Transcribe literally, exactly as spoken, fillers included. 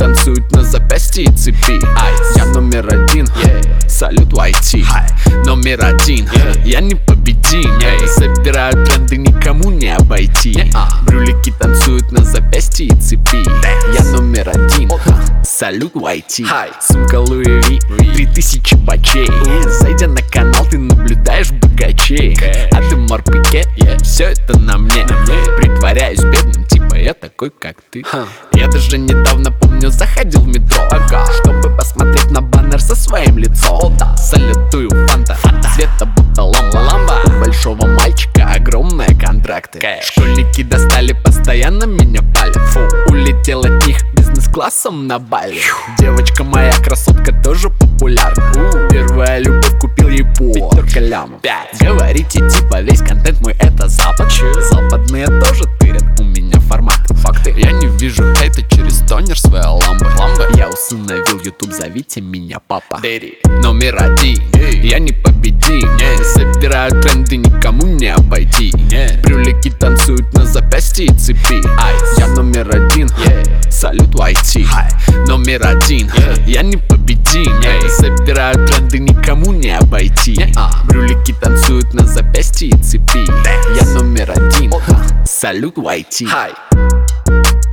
танцуют на запястье и цепи. Я номер один, yeah. Салют вай ти. Номер один, yeah. Я непобедим, yeah. Собираю тренды, никому не обойти, yeah. Брюлики танцуют на запястье и цепи. Я номер один, салют вай ти. Сумка Луи Ви, три тысячи бачей. Зайдя на канал, ты наблюдаешь богачей. А ты морпике, все это на мне. Притворяюсь бедным, типа я такой, как ты. Я даже недавно, помню, заходил в метро, чтобы посмотреть на баннер со своим лицом. Салютую фанта, цвета будто ламба. У большого мальчика огромные контракты. Школьники достали, постоянно меня палят. Улетел от них бизнес-классом на Бали. Девочка моя, красотка, тоже популярна. Первая любовь, купил ей по пятерка лямов. Говорите, типа весь контент мой это запад. Западные тоже тырят, у меня формат. Факты. Я не вижу хейта через тонер своей ламбы. Я усыновил YouTube, зовите меня папа. Дэри. Номер один, я непобедим. Собираю тренды, никому не обойти. Брюлики танцуют на запястье и цепи. Я номер один, салют вай ти. Номер один, я непобедим. Собираю тренды, никому не обойти. Брюлики танцуют на запястье и цепи. Я номер один, салют вай ти.